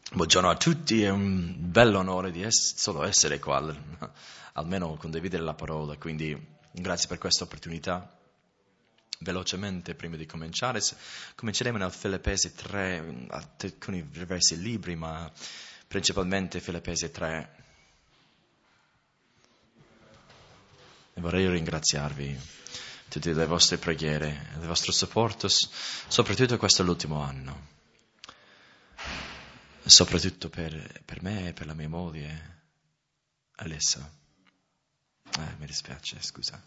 Buongiorno a tutti, è un bello onore di solo essere qua, almeno condividere la parola, quindi grazie per questa opportunità. Velocemente, prima di cominciare, cominceremo nel Filippesi 3, alcuni diversi libri, ma principalmente Filippesi 3. E vorrei ringraziarvi tutte le vostre preghiere, il vostro supporto, soprattutto questo è l'ultimo anno. Soprattutto per me e per la mia moglie, Alessa. Mi dispiace, scusa.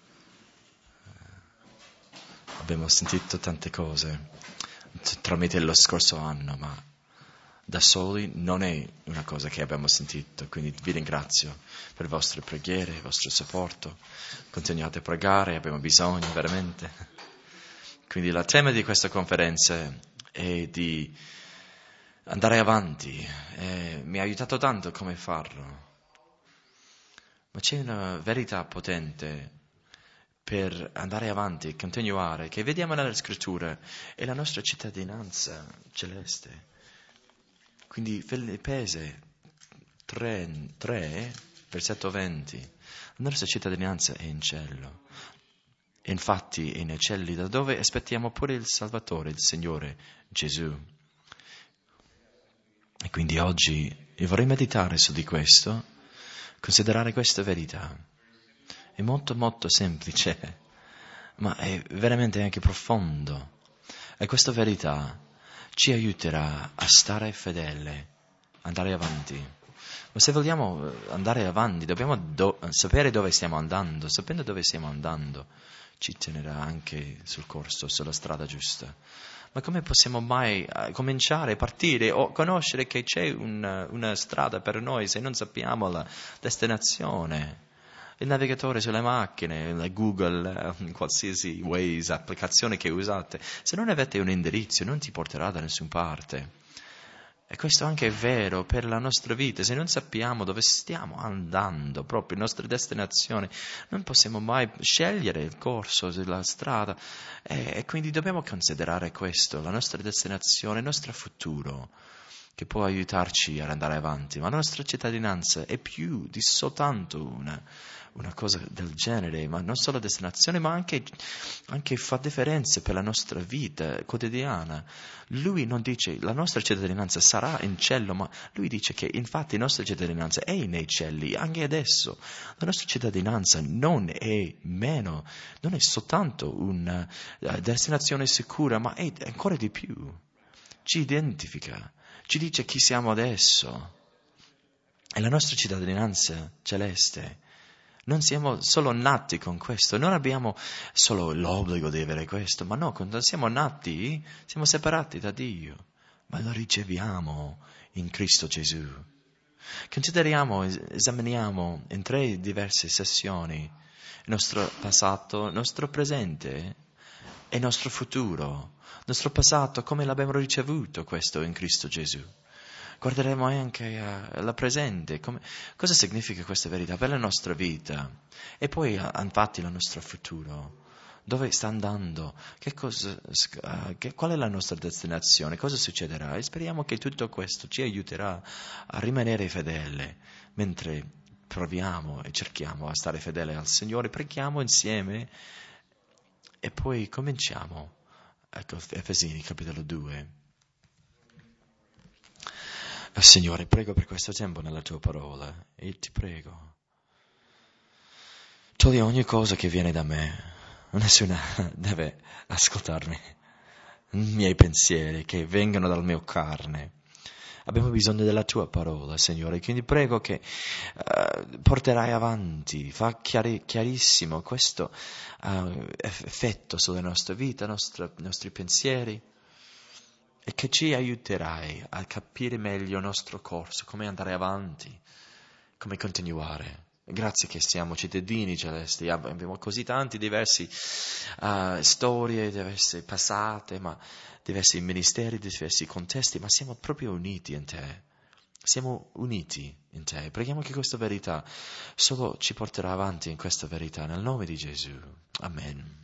Abbiamo sentito tante cose tramite lo scorso anno, ma da soli non è una cosa che abbiamo sentito, quindi vi ringrazio per le vostre preghiere, il vostro supporto. Continuate a pregare, abbiamo bisogno veramente. Quindi il tema di questa conferenza è di andare avanti, mi ha aiutato tanto come farlo, ma c'è una verità potente per andare avanti e continuare, che vediamo nella scrittura, è la nostra cittadinanza celeste. Quindi Filippesi 3, versetto 20, la nostra cittadinanza è in cielo. Infatti è nei cieli, da dove aspettiamo pure il Salvatore, il Signore Gesù. E quindi oggi io vorrei meditare su di questo, considerare questa verità. È molto molto semplice, ma è veramente anche profondo. E questa verità ci aiuterà a stare fedele, andare avanti. Ma se vogliamo andare avanti, dobbiamo sapere dove stiamo andando. Sapendo dove stiamo andando, ci tenerà anche sul corso, sulla strada giusta. Ma come possiamo mai cominciare, partire o conoscere che c'è una strada per noi se non sappiamo la destinazione? Il navigatore sulle macchine, la Google, qualsiasi Waze, applicazione che usate, se non avete un indirizzo non ti porterà da nessuna parte. E questo anche è vero per la nostra vita, se non sappiamo dove stiamo andando, proprio la nostra destinazione, non possiamo mai scegliere il corso della strada e quindi dobbiamo considerare questo, la nostra destinazione, il nostro futuro, che può aiutarci ad andare avanti, ma la nostra cittadinanza è più di soltanto una cosa del genere, ma non solo destinazione, ma anche fa differenza per la nostra vita quotidiana. Lui non dice la nostra cittadinanza sarà in cielo, ma lui dice che infatti la nostra cittadinanza è nei cieli, anche adesso. La nostra cittadinanza non è meno, non è soltanto una destinazione sicura, ma è ancora di più. Ci identifica, ci dice chi siamo adesso. E la nostra cittadinanza celeste. Non siamo solo nati con questo, non abbiamo solo l'obbligo di avere questo, ma no, quando siamo nati siamo separati da Dio, ma lo riceviamo in Cristo Gesù. Consideriamo, esaminiamo in 3 diverse sessioni il nostro passato, il nostro presente e il nostro futuro. Il nostro passato, come l'abbiamo ricevuto questo in Cristo Gesù. Guarderemo anche alla presente, cosa significa questa verità per la nostra vita e poi infatti il nostro futuro. Dove sta andando? Qual è la nostra destinazione? Cosa succederà? E speriamo che tutto questo ci aiuterà a rimanere fedele mentre proviamo e cerchiamo a stare fedele al Signore. Preghiamo insieme e poi cominciamo. Ecco, Efesini capitolo 2. Signore, prego per questo tempo nella tua parola e ti prego, togli ogni cosa che viene da me, nessuna deve ascoltarmi, i miei pensieri che vengono dal mio carne. Abbiamo bisogno della tua parola, Signore, quindi prego che porterai avanti, fa chiarissimo questo effetto sulla nostra vita, i nostri pensieri, e che ci aiuterai a capire meglio il nostro corso, come andare avanti, come continuare. Grazie che siamo cittadini celesti, abbiamo così tanti diversi storie, diverse passate, ma diversi ministeri, diversi contesti, ma siamo proprio uniti in te. Siamo uniti in te. Preghiamo che questa verità solo ci porterà avanti in questa verità, nel nome di Gesù. Amen.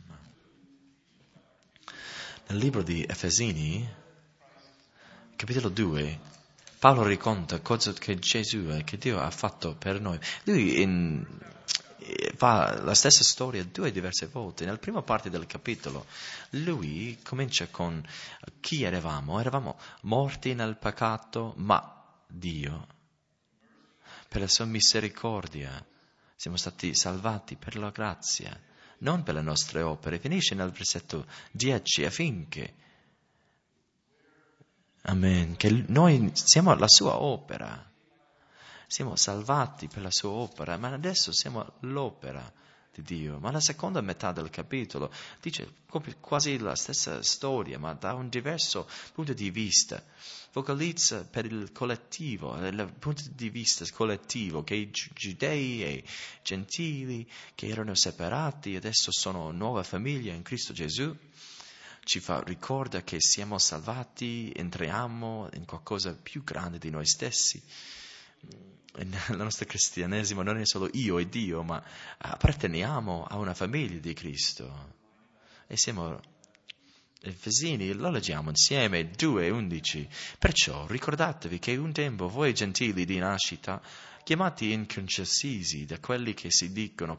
Nel libro di Efesini, capitolo 2, Paolo racconta cosa che Gesù e che Dio ha fatto per noi. Lui fa la stessa storia due diverse volte. Nella prima parte del capitolo lui comincia con chi eravamo. Eravamo morti nel peccato, ma Dio, per la sua misericordia, siamo stati salvati per la grazia, non per le nostre opere. Finisce nel versetto 10 affinché, amen, che noi siamo la sua opera. Siamo salvati per la sua opera, ma adesso siamo l'opera di Dio. Ma la seconda metà del capitolo dice quasi la stessa storia, ma da un diverso punto di vista. Focalizza per il collettivo, il punto di vista collettivo, che i giudei e i gentili che erano separati adesso sono nuova famiglia in Cristo Gesù. Ci ricorda che siamo salvati, entriamo in qualcosa più grande di noi stessi. Il nostro cristianesimo non è solo io e Dio, ma apparteniamo a una famiglia di Cristo. E siamo Efesini, lo leggiamo insieme, 2:11. Perciò ricordatevi che un tempo voi gentili di nascita, chiamati inconcisi da quelli che si dicono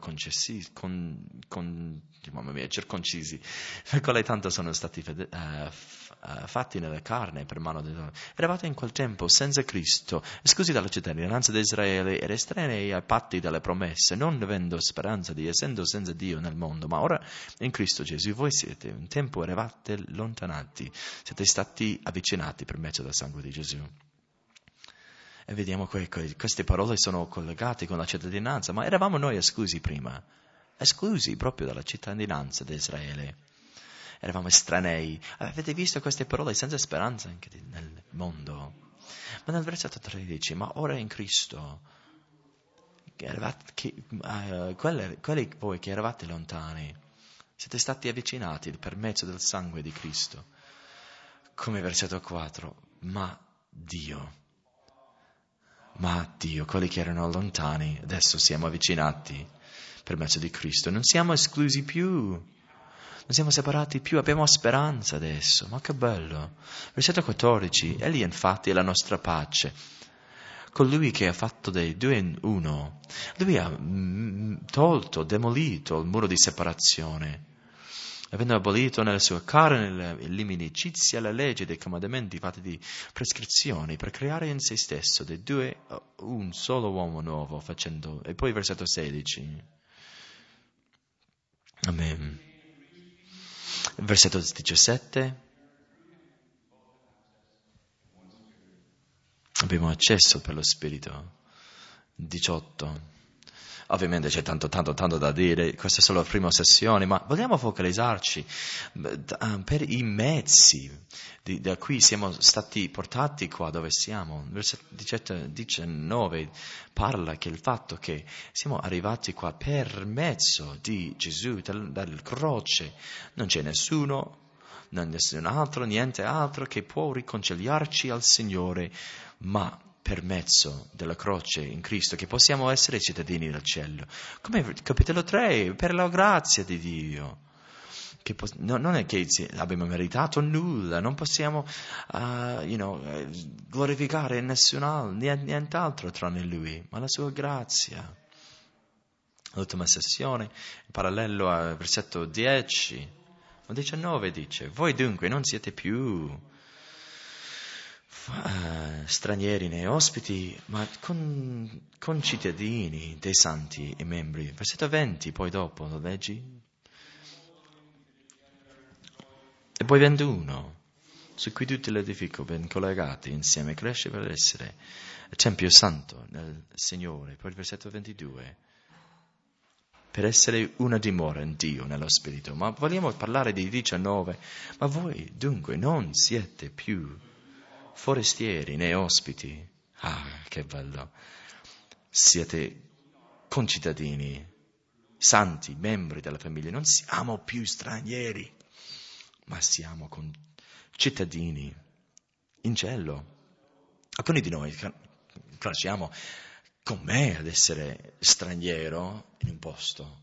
circoncisi, per quale tanto sono stati fatti nella carne per mano di Dio. Eravate in quel tempo senza Cristo, esclusi dalla cittadinanza di Israele ed estranei ai patti delle promesse, non avendo speranza di essendo senza Dio nel mondo. Ma ora in Cristo Gesù voi siete, un tempo eravate lontanati, siete stati avvicinati per mezzo del sangue di Gesù. E vediamo che queste parole sono collegate con la cittadinanza, ma eravamo noi esclusi prima, esclusi proprio dalla cittadinanza di Israele. Eravamo estranei. Avete visto queste parole senza speranza anche nel mondo? Ma nel versetto 13, ma ora in Cristo, quelli voi che eravate lontani, siete stati avvicinati per mezzo del sangue di Cristo. Come versetto 4, ma Dio, quelli che erano lontani, adesso siamo avvicinati per mezzo di Cristo. Non siamo esclusi più, non siamo separati più, abbiamo speranza adesso. Ma che bello! Versetto 14, Egli infatti è la nostra pace. Colui che ha fatto dei due in uno, lui ha demolito il muro di separazione, avendo abolito nella sua carne l'inimicizia, la legge dei comandamenti fatti di prescrizioni, per creare in se stesso dei due un solo uomo nuovo, facendo. E poi versetto 16. Amen. Versetto 17. Abbiamo accesso per lo Spirito. 18. Ovviamente c'è tanto da dire, questa è solo la prima sessione, ma vogliamo focalizzarci per i mezzi da cui siamo stati portati qua dove siamo. Versetto 19 parla che il fatto che siamo arrivati qua per mezzo di Gesù, dalla croce, non c'è nessuno, non nessun altro, niente altro che può riconciliarci al Signore, ma per mezzo della croce in Cristo, che possiamo essere cittadini del cielo. Come capitolo 3, per la grazia di Dio. Che non è che abbiamo meritato nulla, non possiamo glorificare nient'altro tranne Lui, ma la sua grazia. L'ultima sessione, in parallelo al versetto 10, 19 dice, voi dunque non siete più stranieri né ospiti, ma concittadini dei santi e membri. Versetto 20, poi dopo, lo leggi? E poi 21, su cui tutti l'edifico ben collegati insieme cresce per essere Tempio Santo nel Signore. Poi il versetto 22, per essere una dimora in Dio nello Spirito. Ma vogliamo parlare di 19, ma voi dunque non siete più forestieri né ospiti. Che bello! Siete concittadini, santi, membri della famiglia. Non siamo più stranieri, ma siamo cittadini in cielo. Alcuni di noi piacciamo con me ad essere straniero in un posto,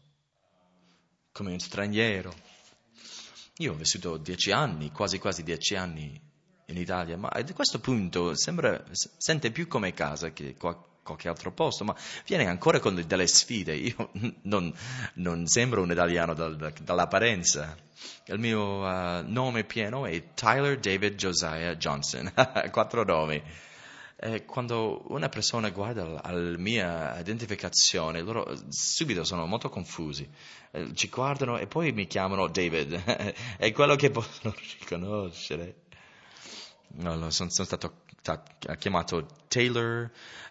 come un straniero. Io ho vissuto 10 anni, quasi 10 anni in Italia, ma a questo punto sente più come casa che qualche altro posto, ma viene ancora con delle sfide. Io non sembro un italiano dall'apparenza. Il mio nome pieno è Tyler David Josiah Johnson, 4 nomi. Quando una persona guarda la mia identificazione, loro subito sono molto confusi. Ci guardano e poi mi chiamano David. È quello che possono riconoscere. No, sono stato chiamato Taylor,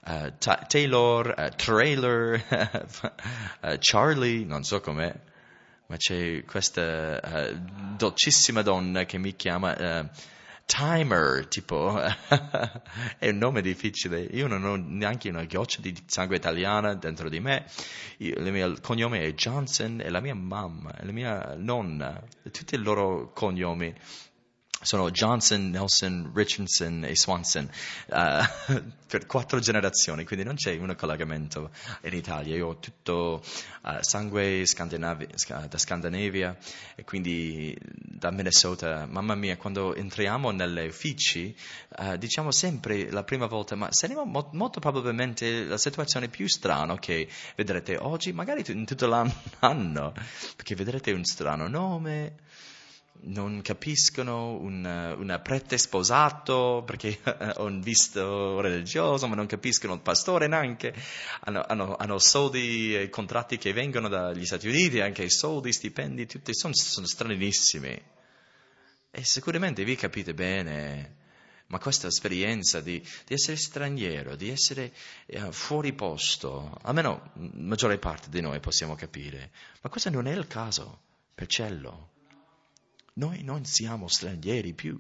Trailer, Charlie, non so com'è, ma c'è questa dolcissima donna che mi chiama Timer, tipo, è un nome difficile. Io non ho neanche una goccia di sangue italiana dentro di me. Il mio cognome è Johnson e la mia mamma e la mia nonna, tutti i loro cognomi sono Johnson, Nelson, Richardson e Swanson per 4 generazioni, quindi non c'è un collegamento in Italia. Io ho tutto sangue da Scandinavia e quindi da Minnesota. Mamma mia, quando entriamo nelle uffici diciamo sempre la prima volta, ma saremo molto probabilmente la situazione più strana che vedrete oggi, magari in tutto l'anno, perché vedrete un strano nome. Non capiscono un prete sposato perché ho un visto religioso, ma non capiscono il pastore neanche. Hanno soldi e contratti che vengono dagli Stati Uniti, anche soldi, stipendi, tutti sono stranissimi. E sicuramente vi capite bene, ma questa esperienza di essere straniero, di essere fuori posto, almeno la maggiore parte di noi possiamo capire, ma questo non è il caso per Cello. Noi non siamo stranieri più,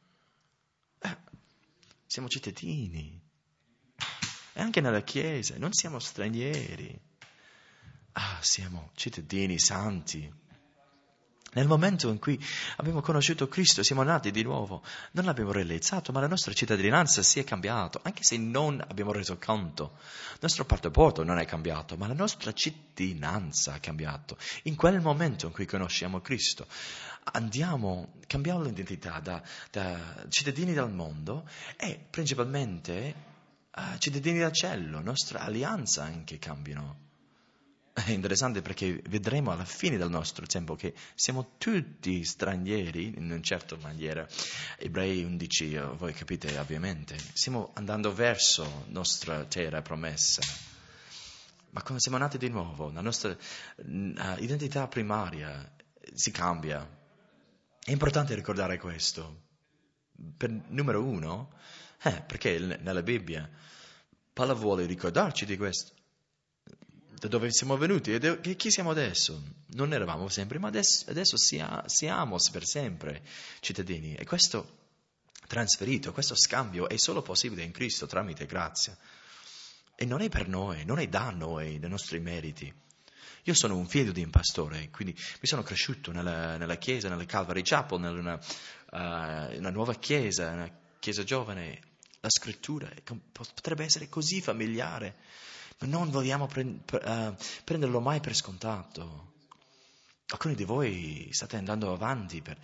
siamo cittadini, e anche nella Chiesa non siamo stranieri, siamo cittadini santi. Nel momento in cui abbiamo conosciuto Cristo, siamo nati di nuovo, non l'abbiamo realizzato, ma la nostra cittadinanza si è cambiata, anche se non abbiamo reso conto. Il nostro passaporto non è cambiato, ma la nostra cittadinanza ha cambiato. In quel momento in cui conosciamo Cristo, cambiamo l'identità da cittadini del mondo e principalmente cittadini del cielo. La nostra alleanza anche cambiano. È interessante perché vedremo alla fine del nostro tempo che siamo tutti stranieri in una certa maniera. Ebrei 11, voi capite ovviamente, stiamo andando verso la nostra terra promessa. Ma quando siamo nati di nuovo, la nostra identità primaria si cambia. È importante ricordare questo. Numero 1, perché nella Bibbia Paolo vuole ricordarci di questo. Da dove siamo venuti e chi siamo adesso? Non eravamo sempre, ma adesso siamo per sempre cittadini. E questo trasferito, questo scambio è solo possibile in Cristo tramite grazia. E non è per noi, non è da noi, dai nostri meriti. Io sono un figlio di un pastore, quindi mi sono cresciuto nella chiesa, nella Calvary Chapel, in una nuova chiesa, una chiesa giovane. La scrittura potrebbe essere così familiare. Ma non vogliamo prenderlo mai per scontato. Alcuni di voi state andando avanti per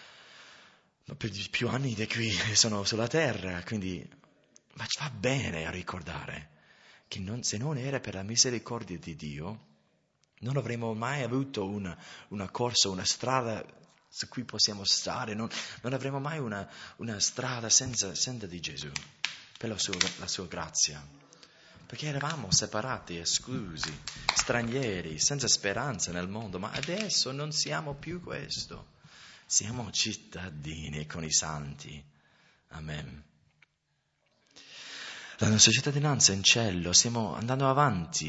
più anni di qui sono sulla terra, quindi ma ci fa bene a ricordare che se non era per la misericordia di Dio, non avremmo mai avuto una corsa, una strada su cui possiamo stare, non avremo mai una strada senza di Gesù, per la sua grazia. Perché eravamo separati, esclusi, stranieri, senza speranza nel mondo, ma adesso non siamo più questo. Siamo cittadini con i santi. Amen. La nostra cittadinanza è in cielo, stiamo andando avanti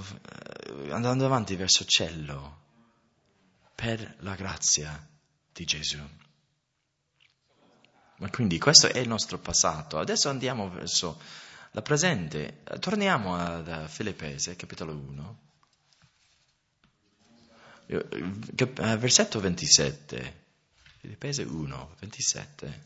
verso cielo per la grazia di Gesù. Ma quindi questo è il nostro passato. Adesso andiamo verso la presente. Torniamo a Filippesi, capitolo 1, versetto 27. Filippesi 1, 27.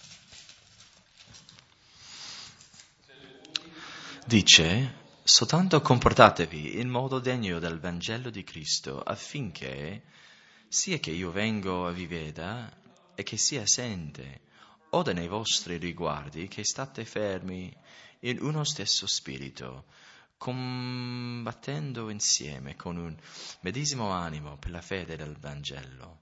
Dice: soltanto comportatevi in modo degno del Vangelo di Cristo, affinché sia che io vengo a vi veda e che sia assente oda nei vostri riguardi che state fermi in uno stesso spirito, combattendo insieme con un medesimo animo per la fede del Vangelo.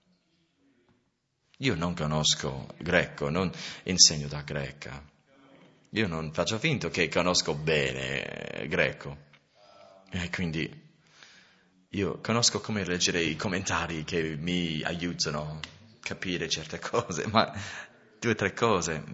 Io non conosco greco, non insegno da greca. Io non faccio finta che conosco bene greco. E quindi io conosco come leggere i commentari che mi aiutano a capire certe cose, ma 2 o 3 cose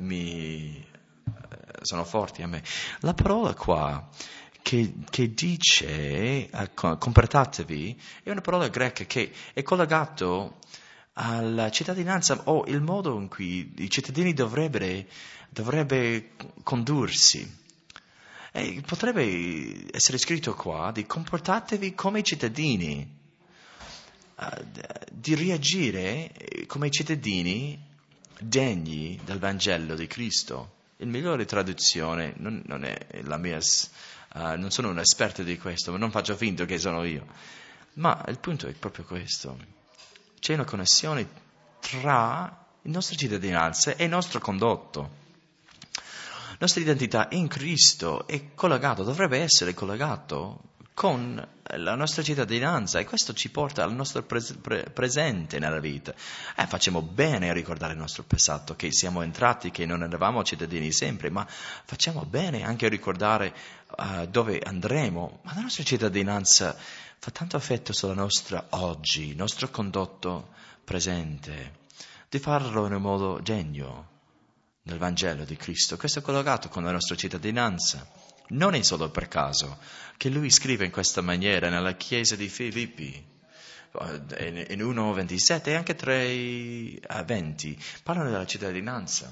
sono forti a me. La parola qua che dice comportatevi è una parola greca che è collegato alla cittadinanza o il modo in cui i cittadini dovrebbe condursi. E potrebbe essere scritto qua di comportatevi come cittadini, di reagire come cittadini degni del Vangelo di Cristo. Il migliore traduzione non è la mia, non sono un esperto di questo, non faccio finta che sono io, ma il punto è proprio questo. C'è una connessione tra la nostra cittadinanza e il nostro condotto. La nostra identità in Cristo è collegato, dovrebbe essere collegato con la nostra cittadinanza, e questo ci porta al nostro presente nella vita. Facciamo bene a ricordare il nostro passato, che siamo entrati, che non eravamo cittadini sempre, ma facciamo bene anche a ricordare dove andremo. Ma la nostra cittadinanza fa tanto effetto sulla nostra oggi, il nostro condotto presente, di farlo in un modo degno del Vangelo di Cristo. Questo è collegato con la nostra cittadinanza. Non è solo per caso che lui scrive in questa maniera nella chiesa di Filippi, in 1:27 e anche 3:20, parlano della cittadinanza.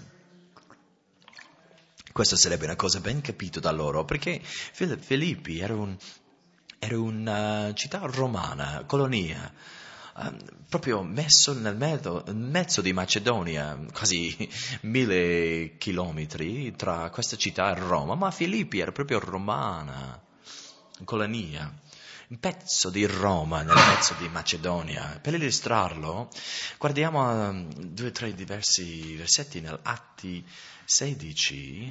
Questo sarebbe una cosa ben capita da loro, perché Filippi era una città romana, colonia, proprio messo nel mezzo di Macedonia, quasi 1000 chilometri tra questa città e Roma, ma Filippi era proprio romana, colonia, un pezzo di Roma nel mezzo di Macedonia. Per illustrarlo, guardiamo 2 o 3 diversi versetti nell'Atti 16.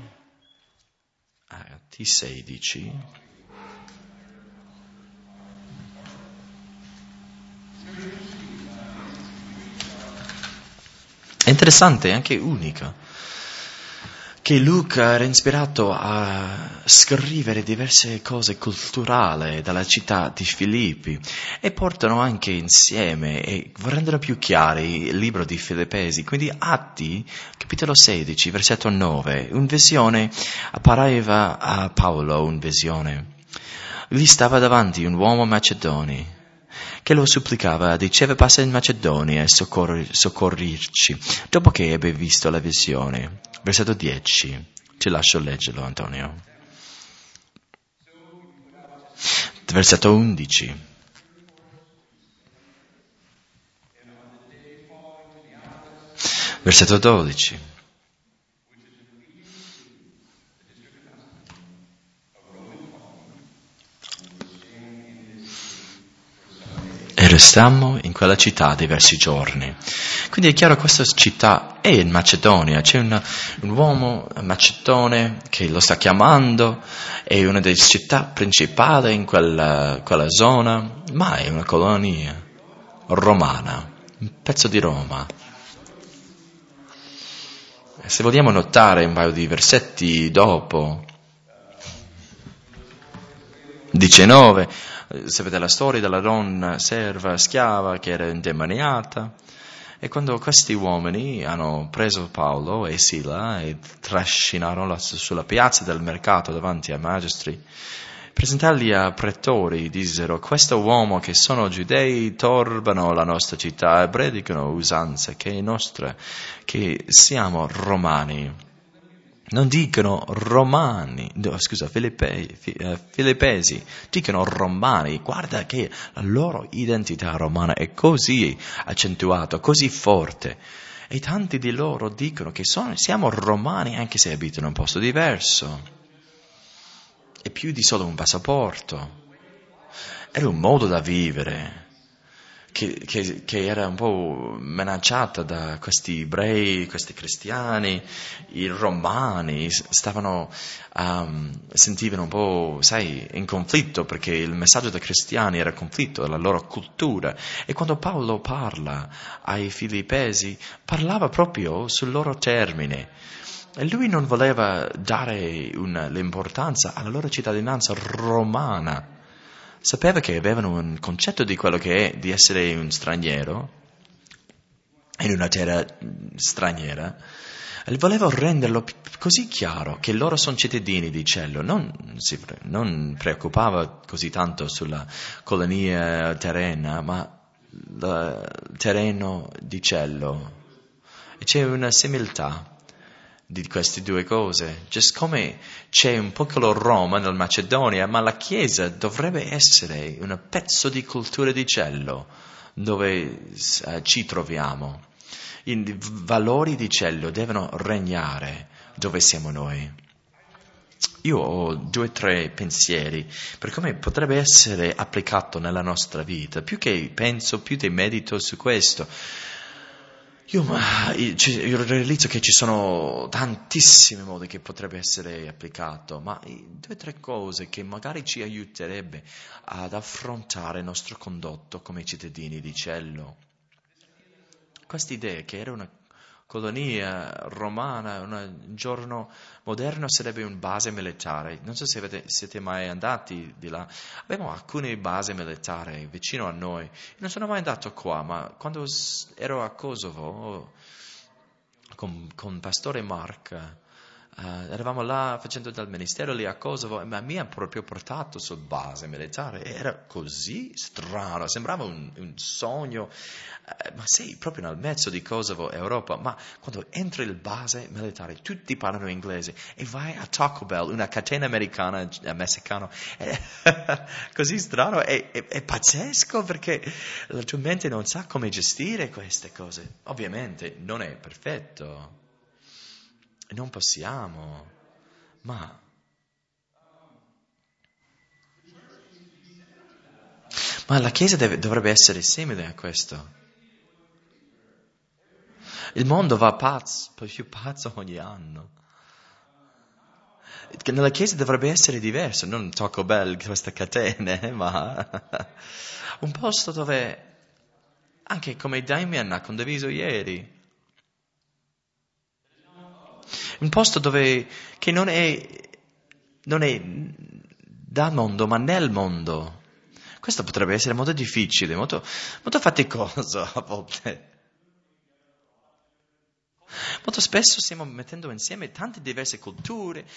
È interessante, anche unica, che Luca era ispirato a scrivere diverse cose culturali dalla città di Filippi e portano anche insieme e rendono più chiari il libro di Filippesi. Quindi Atti, capitolo 16, versetto 9, una visione appareva a Paolo, una visione. Gli stava davanti un uomo macedoni che lo supplicava, diceva: passa in Macedonia e soccorrirci, dopo che ebbe visto la visione. Versetto 10, ti lascio leggerlo, Antonio. Versetto 11. Versetto 12. E restammo in quella città diversi giorni. Quindi è chiaro che questa città è in Macedonia, c'è un uomo macedone che lo sta chiamando, è una delle città principali in quella zona, ma è una colonia romana, un pezzo di Roma. Se vogliamo notare un paio di versetti dopo, 19, sapete la storia della donna serva, schiava, che era indemoniata, e quando questi uomini hanno preso Paolo e Sila e trascinarono sulla piazza del mercato davanti ai magistri, presentarli a pretori, dissero: questo uomo che sono giudei turbano la nostra città e predicano usanze che è nostra, che siamo romani. Non dicono romani, Filippesi, dicono romani. Guarda che la loro identità romana è così accentuata, così forte. E tanti di loro dicono che siamo romani anche se abitano in un posto diverso. È più di solo un passaporto. Era un modo da vivere che era un po' minacciata da questi ebrei, questi cristiani, i romani, sentivano un po', sai, in conflitto, perché il messaggio dei cristiani era conflitto, la loro cultura. E quando Paolo parla ai Filippesi, parlava proprio sul loro termine. E lui non voleva dare l'importanza alla loro cittadinanza romana. Sapeva che avevano un concetto di quello che è di essere un straniero in una terra straniera, e voleva renderlo così chiaro che loro sono cittadini di cielo, non preoccupava così tanto sulla colonia terrena, ma il terreno di cielo. E c'è una similità di queste due cose, just come c'è un piccolo Roma nel Macedonia, ma la Chiesa dovrebbe essere un pezzo di cultura di cielo dove ci troviamo. I valori di cielo devono regnare dove siamo noi. Io ho 2 o 3 pensieri per come potrebbe essere applicato nella nostra vita. Più che penso, più che medito su questo, io realizzo che ci sono tantissimi modi che potrebbe essere applicato, ma 2 o 3 cose che magari ci aiuterebbe ad affrontare il nostro condotto come cittadini di cielo. Questa idea che era una colonia romana, un giorno moderno sarebbe una base militare. Non so se siete mai andati di là. Abbiamo alcune basi militari vicino a noi. Non sono mai andato qua, ma quando ero a Kosovo con Pastore Mark, eravamo là facendo dal ministero lì a Kosovo, ma mi ha proprio portato sul base militare. Era così strano, sembrava un sogno, ma sei proprio nel mezzo di Kosovo, Europa, ma quando entri il base militare tutti parlano inglese e vai a Taco Bell, una catena americana, messicana, così strano, è pazzesco, perché la tua mente non sa come gestire queste cose. Ovviamente non è perfetto. Non possiamo, ma la Chiesa dovrebbe essere simile a questo. Il mondo va più pazzo ogni anno. Nella Chiesa dovrebbe essere diverso, non Taco Bell, queste catene, ma un posto dove, anche come Damien ha condiviso ieri, un posto che non è dal mondo, ma nel mondo. Questo potrebbe essere molto difficile, molto, molto faticoso a volte. Molto spesso stiamo mettendo insieme tante diverse culture,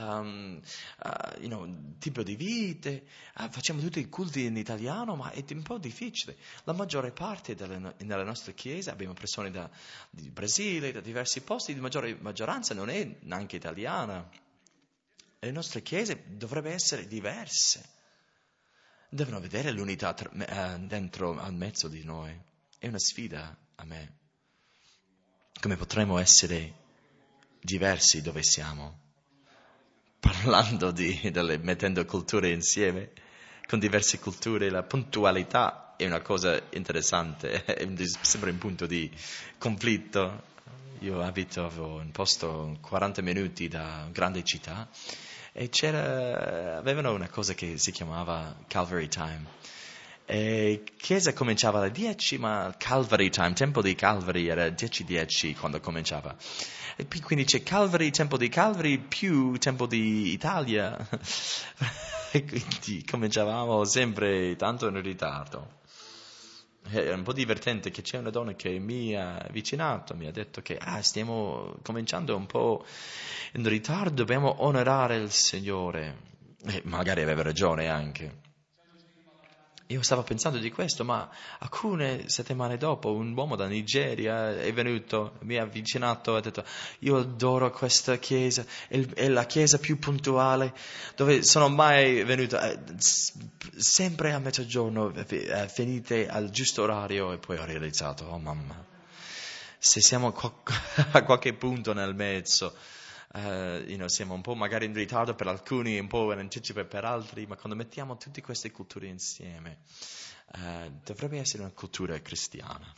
tipo di vite, facciamo tutti i culti in italiano, ma è un po' difficile. La maggiore parte nella nostra chiesa abbiamo persone dal Brasile, da diversi posti, la maggioranza non è neanche italiana. E le nostre chiese dovrebbero essere diverse. Devono vedere l'unità dentro, al mezzo di noi. È una sfida a me. Come potremmo essere diversi dove siamo? Parlando mettendo culture insieme, con diverse culture, la puntualità è una cosa interessante, sembra un punto di conflitto. Io abitavo in un posto 40 minuti da grande città e avevano una cosa che si chiamava Calvary Time. E chiesa cominciava alle 10, ma Calvary Time, tempo di Calvary, era 10:10 quando cominciava. E quindi c'è Calvary, tempo di Calvary, più tempo di Italia. E quindi cominciavamo sempre tanto in ritardo. È un po' divertente che c'è una donna che mi ha avvicinato, mi ha detto che stiamo cominciando un po' in ritardo, dobbiamo onorare il Signore. E magari aveva ragione anche. Io stavo pensando di questo, ma alcune settimane dopo un uomo da Nigeria è venuto, mi ha avvicinato e ha detto: io adoro questa chiesa, è la chiesa più puntuale dove sono mai venuto, sempre a mezzogiorno, finite al giusto orario. E poi ho realizzato, oh mamma, se siamo a qualche punto nel mezzo, siamo un po' magari in ritardo per alcuni, un po' in anticipo per altri, ma quando mettiamo tutte queste culture insieme, dovrebbe essere una cultura cristiana.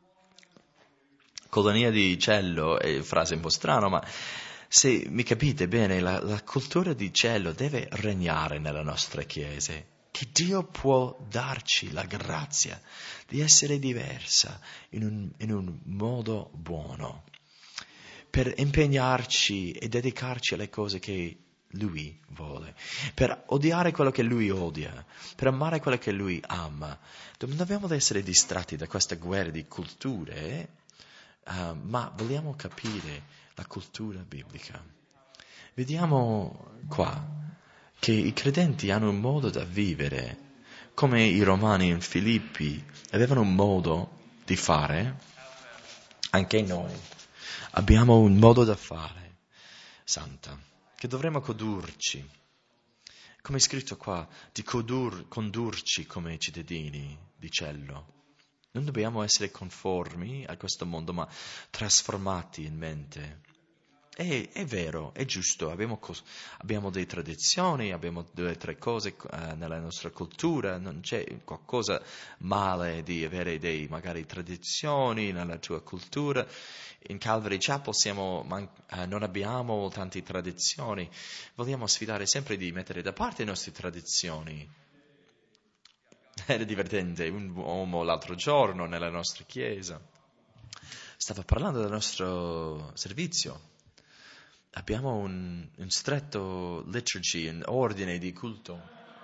Colonia di cielo è frase un po' strana, ma se mi capite bene, la cultura di cielo deve regnare nelle nostre chiese. Che Dio può darci la grazia di essere diversa in un modo buono, per impegnarci e dedicarci alle cose che Lui vuole, per odiare quello che Lui odia, per amare quello che Lui ama. Non dobbiamo essere distratti da questa guerra di culture, ma vogliamo capire la cultura biblica. Vediamo qua che i credenti hanno un modo da vivere, come i romani in Filippi avevano un modo di fare, anche noi abbiamo un modo da fare, santa, che dovremmo condurci, come è scritto qua, di condurci come cittadini di cielo. Non dobbiamo essere conformi a questo mondo, ma trasformati in mente. È vero, è giusto, abbiamo delle tradizioni, abbiamo 2 o 3 cose nella nostra cultura, non c'è qualcosa male di avere magari tradizioni nella tua cultura. In Calvary Chapel non abbiamo tante tradizioni, vogliamo sfidare sempre di mettere da parte le nostre tradizioni. Era divertente, un uomo l'altro giorno nella nostra chiesa stava parlando del nostro servizio. Abbiamo un stretto liturgy, un ordine di culto.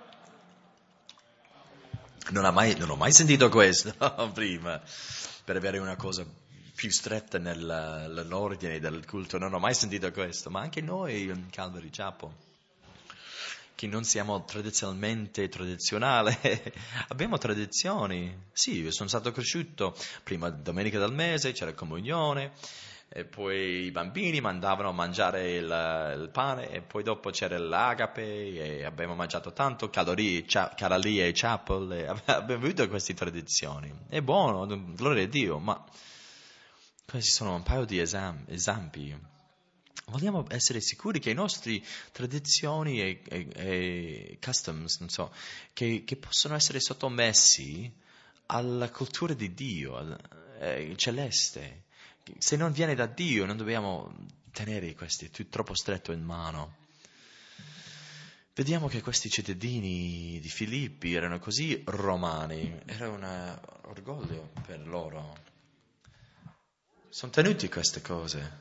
Non ho mai sentito questo prima, per avere una cosa più stretta nell'ordine del culto. Non ho mai sentito questo, ma anche noi in Calvary Chapel, che non siamo tradizionali, abbiamo tradizioni. Sì, io sono stato cresciuto, prima domenica del mese c'era comunione, e poi i bambini mandavano a mangiare il pane, e poi dopo c'era l'agape, e abbiamo mangiato tanto, Calorie e Chapel, e abbiamo avuto queste tradizioni. È buono, gloria a Dio, ma questi sono un paio di esempi. Vogliamo essere sicuri che i nostri tradizioni e customs, non so, che possono essere sottomessi alla cultura di Dio, celeste. Se non viene da Dio, non dobbiamo tenere questi troppo stretto in mano. Vediamo che questi cittadini di Filippi erano così romani, era un orgoglio per loro. Sono tenuti queste cose.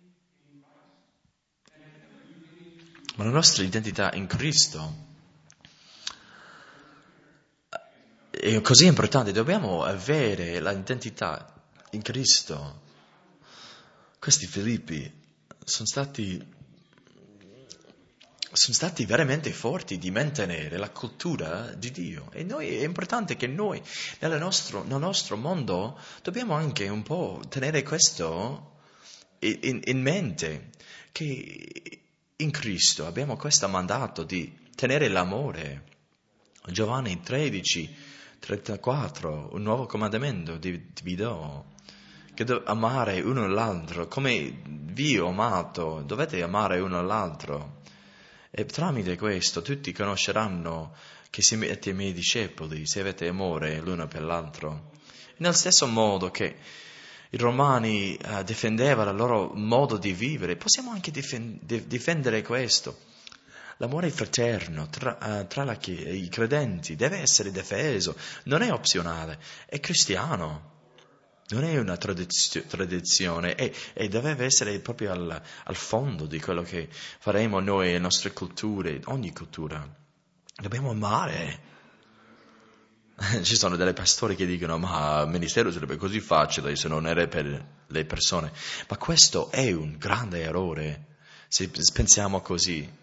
Ma la nostra identità in Cristo è così importante, dobbiamo avere l'identità in Cristo. Questi Filippi sono stati veramente forti di mantenere la cultura di Dio, e è importante che noi nel nostro mondo dobbiamo anche un po' tenere questo in mente, che in Cristo abbiamo questo mandato di tenere l'amore. Giovanni 13:34, un nuovo comandamento vi do, che amare uno l'altro, come vi ho amato, dovete amare uno l'altro. E tramite questo tutti conosceranno che siete miei discepoli, se avete amore l'uno per l'altro. Nel stesso modo che i romani difendevano il loro modo di vivere, possiamo anche difendere questo. L'amore fraterno tra i credenti deve essere difeso, non è opzionale, è cristiano, non è una tradizione, e deve essere proprio al fondo di quello che faremo noi, le nostre culture, ogni cultura. Dobbiamo amare. Ci sono dei pastori che dicono: ma il ministero sarebbe così facile se non era per le persone. Ma questo è un grande errore, se pensiamo così.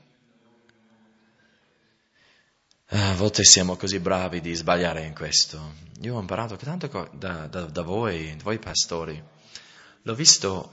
A volte siamo così bravi di sbagliare in questo. Io ho imparato tanto da voi pastori. L'ho visto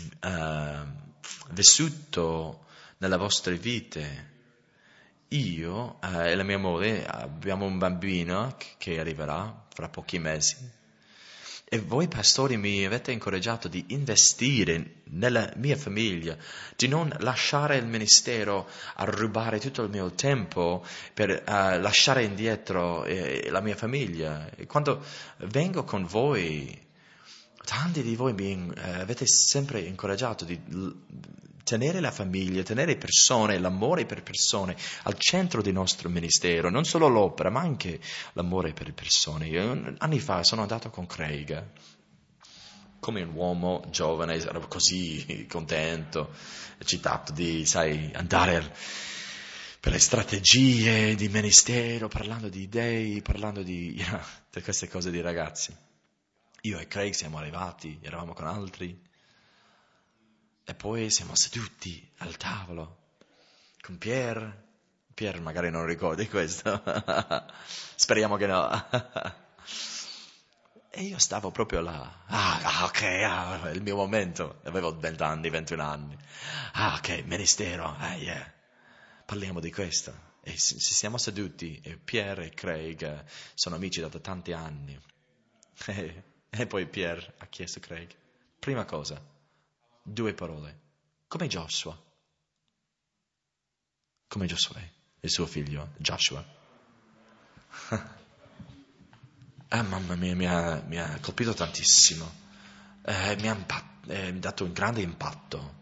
vissuto nelle vostre vite. Io e la mia moglie abbiamo un bambino che arriverà fra pochi mesi, E voi pastori mi avete incoraggiato di investire nella mia famiglia, di non lasciare il ministero a rubare tutto il mio tempo per lasciare indietro la mia famiglia. E quando vengo con voi, tanti di voi mi avete sempre incoraggiato di tenere la famiglia, tenere persone, l'amore per persone al centro del nostro ministero, non solo l'opera, ma anche l'amore per le persone. Io, anni fa sono andato con Craig, come un uomo giovane, ero così contento, eccitato di, sai, andare per le strategie di ministero, parlando di dei, parlando di queste cose di ragazzi. Io e Craig siamo arrivati, eravamo con altri, e poi siamo seduti al tavolo con Pierre. Pierre magari non ricordi questo, speriamo che no. E io stavo proprio là, ok, è il mio momento, avevo 20 anni, 21 anni. Ok, ministero, yeah. Parliamo di questo. E ci siamo seduti, e Pierre e Craig sono amici da tanti anni. E poi Pierre ha chiesto a Craig, prima cosa, 2 parole. Come Joshua? Come Giosuè, il suo figlio, Joshua. Mamma mia, mi ha colpito tantissimo. Mi ha dato un grande impatto.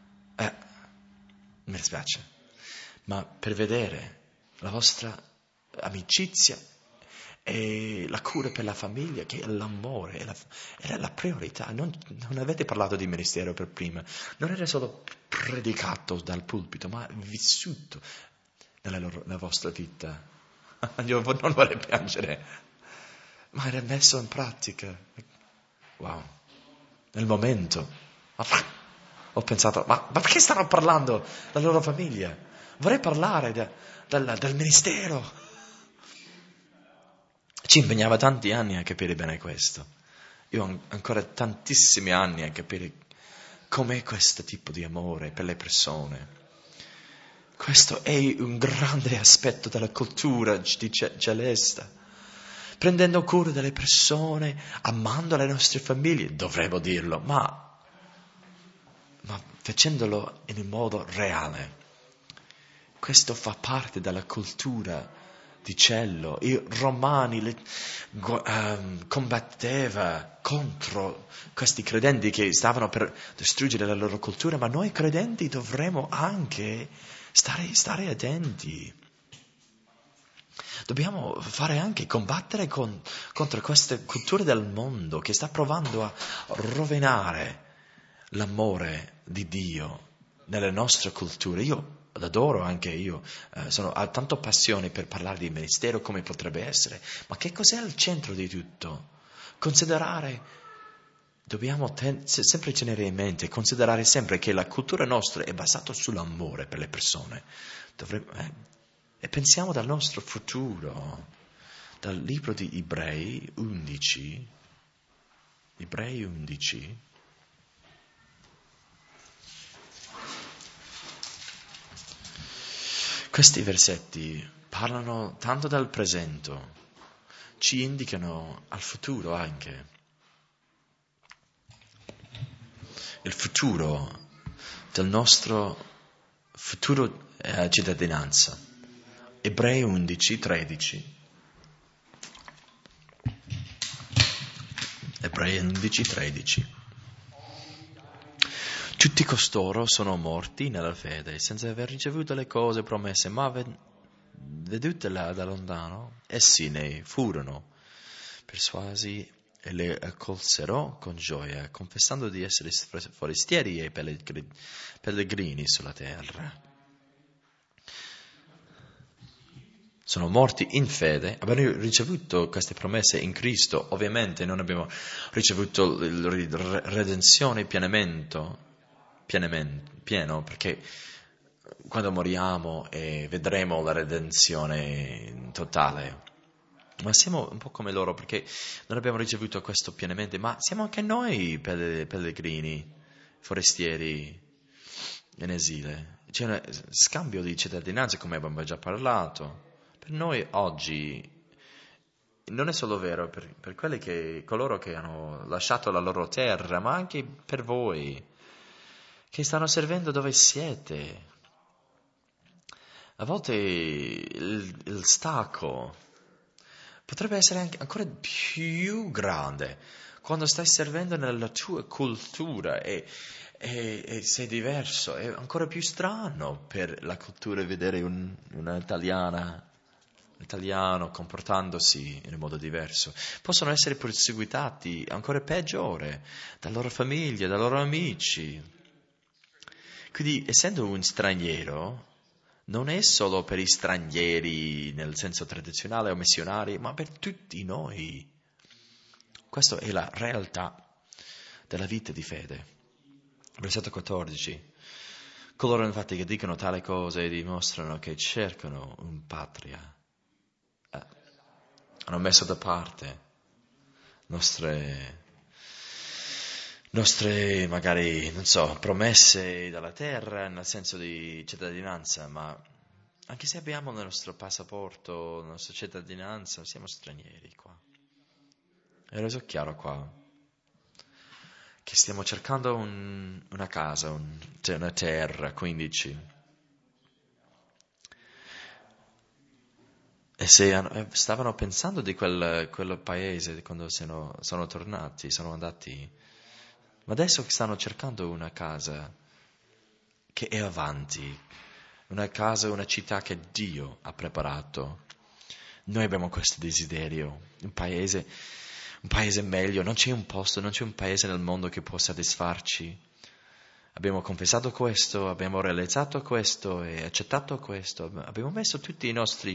Mi dispiace. Ma per vedere la vostra amicizia e la cura per la famiglia, che è l'amore, era la priorità. Non avete parlato di ministero per prima, non era solo predicato dal pulpito, ma vissuto nella vostra vita. Io non vorrei piangere, ma era messo in pratica. Wow, nel momento ho pensato, ma perché stanno parlando della loro famiglia? Vorrei parlare del ministero. Ci impegnava tanti anni a capire bene questo. Io ho ancora tantissimi anni a capire com'è questo tipo di amore per le persone. Questo è un grande aspetto della cultura celeste. Prendendo cura delle persone, amando le nostre famiglie, dovremmo dirlo, ma facendolo in un modo reale. Questo fa parte della cultura di cielo. I romani combatteva contro questi credenti che stavano per distruggere la loro cultura, ma noi credenti dovremo anche stare attenti. Dobbiamo fare anche combattere contro queste culture del mondo che sta provando a rovinare l'amore di Dio nelle nostre culture. Io l'adoro anche io, ho tanto passione per parlare di ministero come potrebbe essere, ma che cos'è al centro di tutto? Dobbiamo sempre tenere in mente, considerare sempre che la cultura nostra è basata sull'amore per le persone. E pensiamo dal nostro futuro, dal libro di Ebrei 11, questi versetti parlano tanto del presente, ci indicano al futuro anche. Il futuro del nostro futuro cittadinanza. Ebrei 11, 13. Ebrei 11, 13. Tutti costoro sono morti nella fede, senza aver ricevuto le cose promesse, ma vedute là da lontano, essi ne furono persuasi e le accolsero con gioia, confessando di essere forestieri e pellegrini sulla terra. Sono morti in fede, abbiamo ricevuto queste promesse in Cristo, ovviamente non abbiamo ricevuto la redenzione pieno, perché quando moriamo vedremo la redenzione totale. Ma siamo un po' come loro, perché non abbiamo ricevuto questo pienamente, ma siamo anche noi pellegrini, forestieri in esile. C'è un scambio di cittadinanza, come abbiamo già parlato. Per noi oggi non è solo vero per coloro che hanno lasciato la loro terra, ma anche per voi, che stanno servendo dove siete. A volte il stacco potrebbe essere anche ancora più grande quando stai servendo nella tua cultura e sei diverso. È ancora più strano per la cultura vedere un italiano comportandosi in un modo diverso. Possono essere perseguitati ancora peggiore dalla loro famiglia, dai loro amici. Quindi, essendo un straniero, non è solo per i stranieri nel senso tradizionale o missionari, ma per tutti noi. Questa è la realtà della vita di fede. Versetto 14. Coloro infatti che dicono tale cose dimostrano che cercano un patria. Hanno messo da parte nostre magari, non so, promesse dalla terra nel senso di cittadinanza, ma anche se abbiamo il nostro passaporto, la nostra cittadinanza, siamo stranieri qua. È reso chiaro qua che stiamo cercando una casa, una terra, 15. E se stavano pensando di quel paese quando sono tornati, sono andati, ma adesso stanno cercando una casa che è avanti, una casa, una città che Dio ha preparato. Noi abbiamo questo desiderio, un paese meglio, non c'è un posto, non c'è un paese nel mondo che può soddisfarci. Abbiamo confessato questo, abbiamo realizzato questo e accettato questo, abbiamo messo tutti i nostri,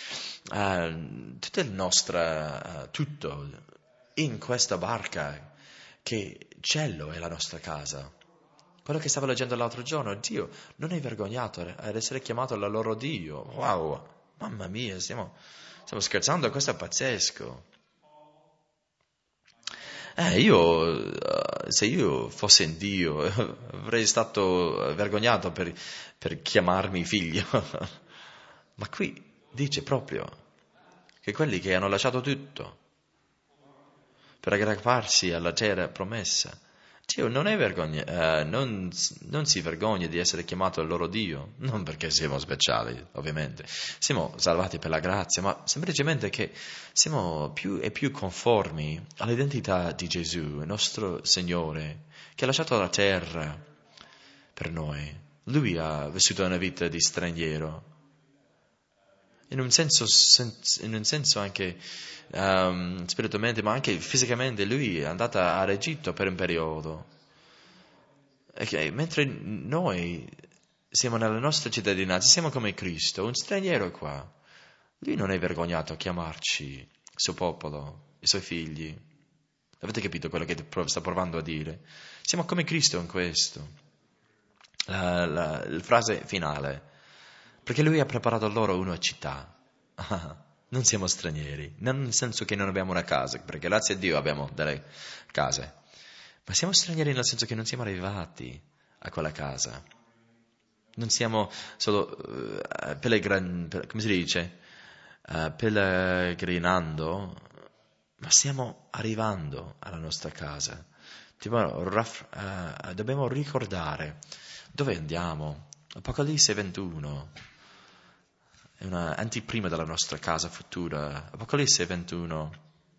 tutto in questa barca che cielo è la nostra casa. Quello che stavo leggendo l'altro giorno, Dio non è vergognato ad essere chiamato il loro Dio. Wow, mamma mia, stiamo scherzando, questo è pazzesco. Se io fossi in Dio, avrei stato vergognato per chiamarmi figlio. Ma qui dice proprio che quelli che hanno lasciato tutto per aggrapparsi alla terra promessa, Dio non si vergogna di essere chiamato il loro Dio, non perché siamo speciali, ovviamente, siamo salvati per la grazia, ma semplicemente che siamo più e più conformi all'identità di Gesù, il nostro Signore, che ha lasciato la terra per noi. Lui ha vissuto una vita di straniero, in un senso anche spiritualmente, ma anche fisicamente. Lui è andato ad Egitto per un periodo. Mentre noi siamo nella nostra cittadinanza, siamo come Cristo, un straniero qua. Lui non è vergognato a chiamarci il suo popolo, i suoi figli. Avete capito quello che sta provando a dire? Siamo come Cristo in questo. La frase finale. Perché lui ha preparato loro una città. Non siamo stranieri, non nel senso che non abbiamo una casa, perché grazie a Dio abbiamo delle case, ma siamo stranieri nel senso che non siamo arrivati a quella casa. Non siamo solo come si dice? Pellegrinando, ma stiamo arrivando alla nostra casa. Dobbiamo ricordare dove andiamo. Apocalisse 21 è una anteprima della nostra casa futura. Apocalisse 21.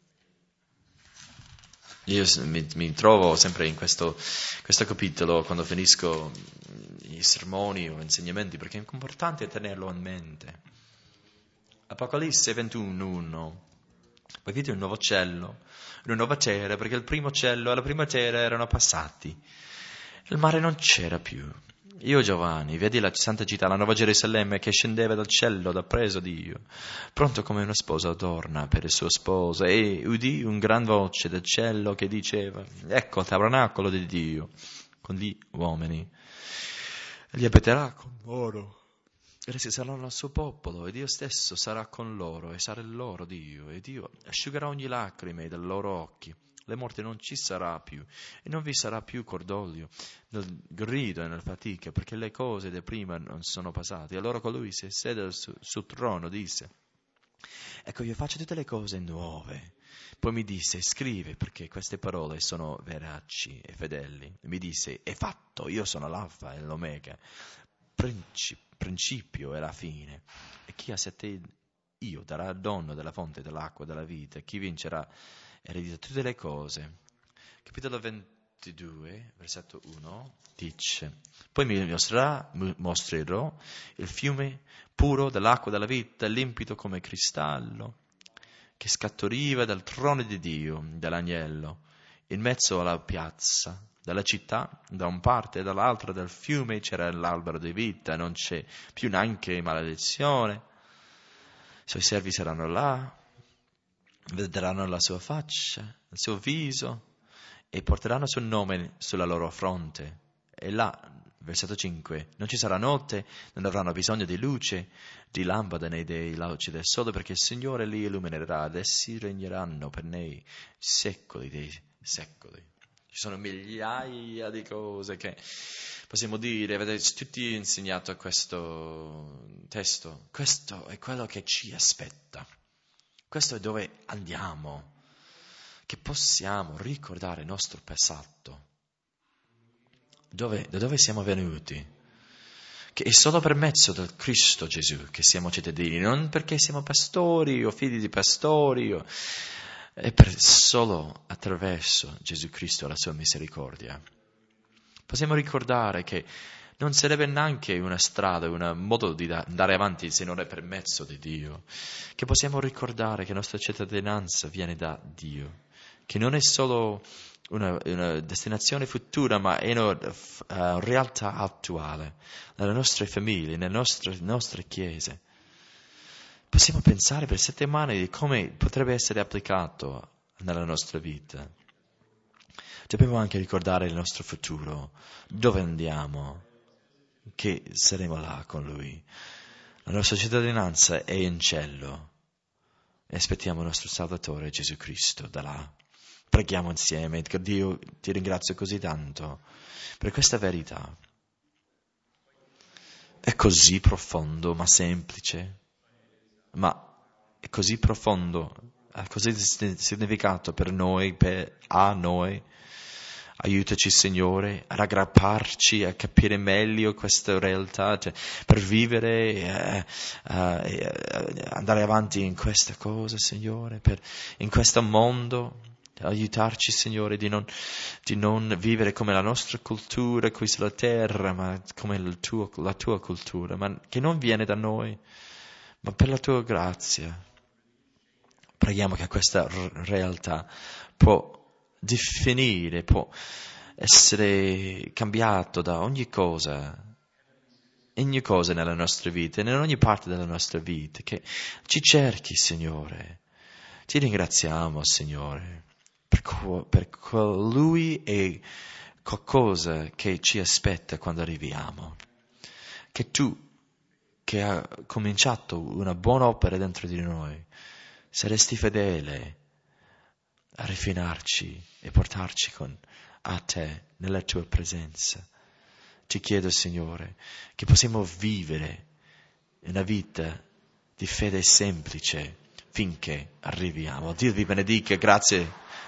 Io mi trovo sempre in questo capitolo quando finisco i sermoni o insegnamenti, perché è importante tenerlo in mente. Apocalisse 21:1. Poi vedi un nuovo cielo, una nuova terra, perché il primo cielo e la prima terra erano passati. Il mare non c'era più. Io, Giovanni, vedi la santa città, la nuova Gerusalemme che scendeva dal cielo da preso Dio, pronto come una sposa adorna per il suo sposo, e udì un gran voce del cielo che diceva: ecco il tabernacolo di Dio con gli uomini, li abiterà con loro. Essi saranno il suo popolo, e Dio stesso sarà con loro, e sarà il loro Dio, e Dio asciugherà ogni lacrime dai loro occhi. La morte non ci sarà più, e non vi sarà più cordoglio, nel grido e nella fatica, perché le cose di prima non sono passate. Allora colui si siede sul trono disse: Ecco, io faccio tutte le cose nuove. Poi mi disse, scrive, perché queste parole sono veraci e fedeli. Mi disse, è fatto, io sono l'alfa e l'omega, principio e la fine. E chi ha sete io darà al dono della fonte dell'acqua della vita. Chi vincerà eredita tutte le cose. Capitolo 22, versetto 1, dice, poi mi mostrerò il fiume puro dell'acqua della vita, limpido come cristallo, che scatturiva dal trono di Dio, dell'agnello, in mezzo alla piazza della città, da un parte e dall'altra del fiume c'era l'albero di vita, non c'è più neanche maledizione. I suoi servi saranno là, vedranno la sua faccia, il suo viso, e porteranno il suo nome sulla loro fronte. E là, versetto 5, non ci sarà notte, non avranno bisogno di luce, di lampada né dei luci del sole, perché il Signore li illuminerà ed essi regneranno per nei secoli dei secoli. Ci sono migliaia di cose che possiamo dire, avete tutti insegnato a questo testo. Questo è quello che ci aspetta. Questo è dove andiamo, che possiamo ricordare il nostro passato, da dove siamo venuti, che è solo per mezzo del Cristo Gesù che siamo cittadini, non perché siamo pastori o figli di pastori, è solo attraverso Gesù Cristo e la sua misericordia. Possiamo ricordare che non sarebbe neanche una strada, un modo di andare avanti se non è per mezzo di Dio, che possiamo ricordare che la nostra cittadinanza viene da Dio, che non è solo una destinazione futura, ma è una realtà attuale, nelle nostre famiglie, nelle nostre chiese. Possiamo pensare per settimane di come potrebbe essere applicato nella nostra vita. Dobbiamo anche ricordare il nostro futuro, dove andiamo, che saremo là con Lui. La nostra cittadinanza è in cielo e aspettiamo il nostro Salvatore Gesù Cristo da là. Preghiamo insieme. Dio, ti ringrazio così tanto per questa verità. È così profondo, ma semplice, ma è così profondo, ha così significato per noi, a noi. Aiutaci, Signore, ad aggrapparci, a capire meglio questa realtà, per vivere, andare avanti in questa cosa, Signore, in questo mondo. Aiutarci, Signore, di non vivere come la nostra cultura qui sulla terra, ma come la tua cultura, ma che non viene da noi, ma per la tua grazia. Preghiamo che questa realtà può definire, può essere cambiato da ogni cosa nella nostra vita, in ogni parte della nostra vita, che ci cerchi, Signore. Ti ringraziamo, Signore, per colui e qualcosa che ci aspetta quando arriviamo. Che tu, che hai cominciato una buona opera dentro di noi, saresti fedele a rifinarci e portarci a te nella tua presenza. Ti chiedo, Signore, che possiamo vivere una vita di fede semplice finché arriviamo. Dio vi benedica, grazie